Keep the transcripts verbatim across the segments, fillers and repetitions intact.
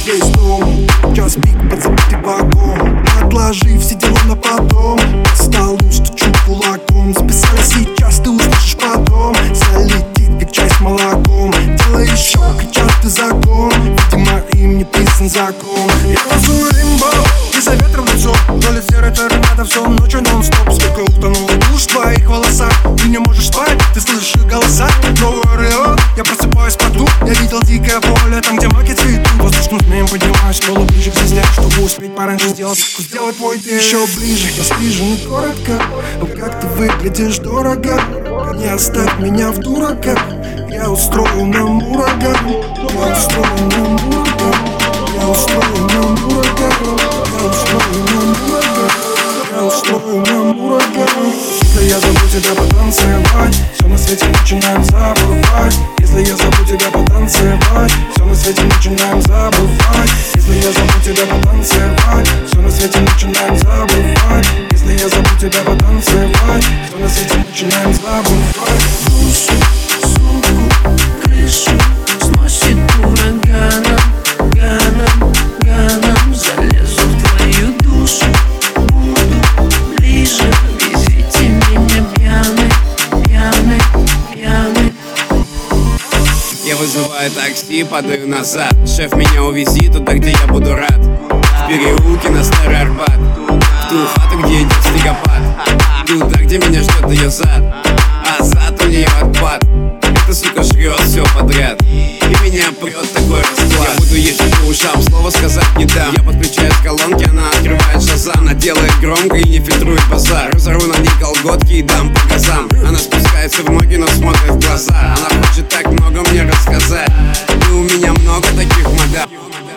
весь дом. Час пик, подзабытый вагон. Отложи все дела на потом. По столу стучу кулаком. Записали сейчас, ты услышишь потом. Залетит, как чай с молоком. Делай еще, кричат, ты закон. Видимо, им не писан закон. Я танцую римбо, и за ветром в лицо. Доля серой торнадо, все ночью нон-стоп. Сколько утонула душ в твоих волосах. Ты не можешь спать, ты слышишь их голоса. Новый Орион, я просыпаюсь в поту. Я видел дикое поле, там где маки цветут. Воздушным змеем поднимаюсь полу ближе к звезде, чтобы успеть пораньше сделать, сделать твой день еще ближе. Я стрижен и коротко, но как ты выглядишь дорого. Не оставь меня в дурака. Я устрою нам ураган. Я устрою нам ураган. Я устрою нам ураган. Я устрою нам ураган. Я устрою нам ураган. Если я зову тебя потанцевать, все на свете начинаем забывать. Если я зову тебя потанцевать, все на свете начинаем забывать. Если я зову тебя потанцевать, все на свете начинаем забывать. Если я зову тебя потанцевать, все на свете начинаем забывать. Душу, суку, крышу сносит ураганом, ганом, ганом. Залезу в твою душу, буду ближе. Везите меня пьяный, пьяный, пьяный. Я вызываю такси, падаю назад. Шеф, меня увези туда, где я буду рад. В переулке на Старый Арбат, в ту хату, где идет снегопад. Туда, где меня ждет ее зад, а зад у нее отпад. Эта сука жрет все подряд, и меня прет такой расклад. Я буду ездить по ушам, слова сказать не дам. Я подключаюсь к колонке, она открывает шазам. Она делает громко и не фильтрует базар. Разорву на ней колготки и дам по газам. Она спускается в ноги, но смотрит в глаза. Она хочет так много мне рассказать, и у меня много таких мадам.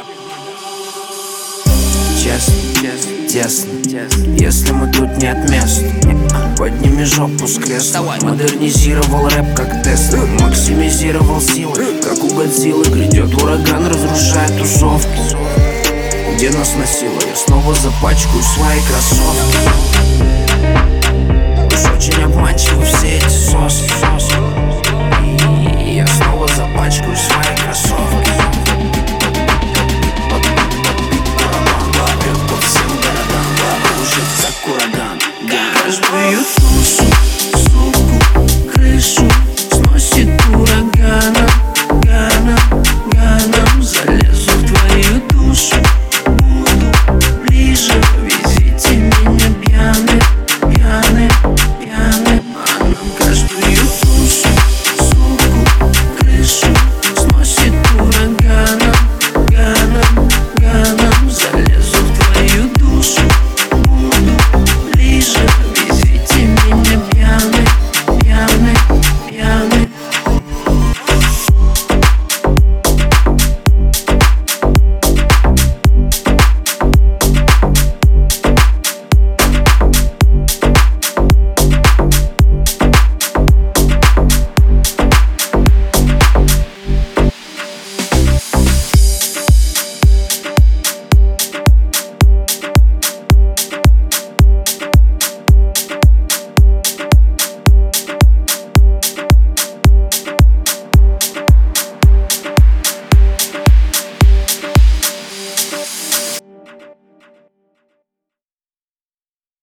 Честно, тесно, если мы тут нет места, подними жопу с кресла. Модернизировал рэп как Тесла, максимизировал силы, как у Годзиллы. Грядет ураган, разрушает тусовки. Где нас носило, я снова запачкаю свои кроссовки. Уж очень обманчивы все эти соски.